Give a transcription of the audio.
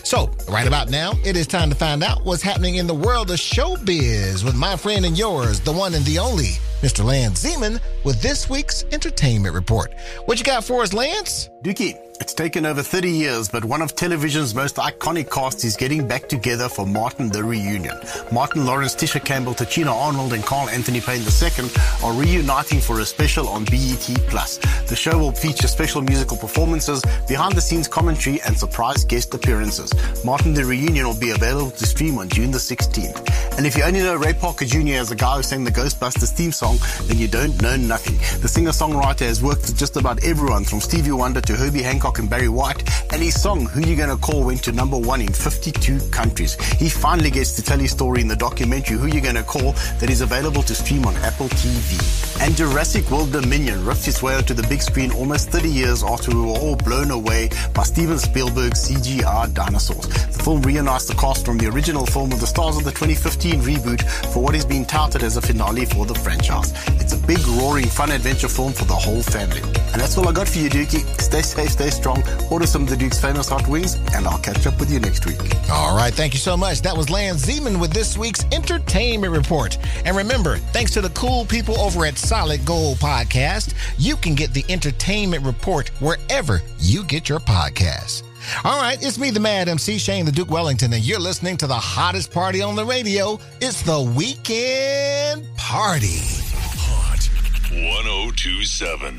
So, right about now, it is time to find out what's happening in the world of showbiz with my friend and yours, the one and the only, Mr. Lance Zeman, with this week's Entertainment Report. What you got for us, Lance? Dookie, it's taken over 30 years, but one of television's most iconic casts is getting back together for Martin the Reunion. Martin Lawrence, Tisha Campbell, Tachina Arnold, and Carl Anthony Payne II are reuniting for a special on BET+. The show will feature special musical performances, behind-the-scenes commentary, and surprise guest appearances. Martin the Reunion will be available to stream on June the 16th. And if you only know Ray Parker Jr. as the guy who sang the Ghostbusters theme song, then you don't know nothing. The singer-songwriter has worked with just about everyone, from Stevie Wonder to Herbie Hancock and Barry White, and his song, Who You Gonna Call, went to number 1 in 52 countries. He finally gets to tell his story in the documentary Who You Gonna Call that is available to stream on Apple TV. And Jurassic World Dominion ripped its way onto the big screen almost 30 years after we were all blown away by Steven Spielberg's CGI dinosaurs. The film reunites the cast from the original film with the stars of the 2015 reboot for what is being touted as a finale for the franchise. It's a big, roaring, fun adventure film for the whole family. And that's all I got for you, Dookie. Stay safe, stay strong, order some of the Duke's famous hot wings, and I'll catch up with you next week. All right, thank you so much. That was Lance Zeman with this week's Entertainment Report. And remember, thanks to the cool people over at Solid Gold Podcast, you can get the Entertainment Report wherever you get your podcasts. All right, it's me, the Mad MC, Shane the Duke Wellington, and you're listening to the hottest party on the radio. It's the Weekend Party. Hot 1027.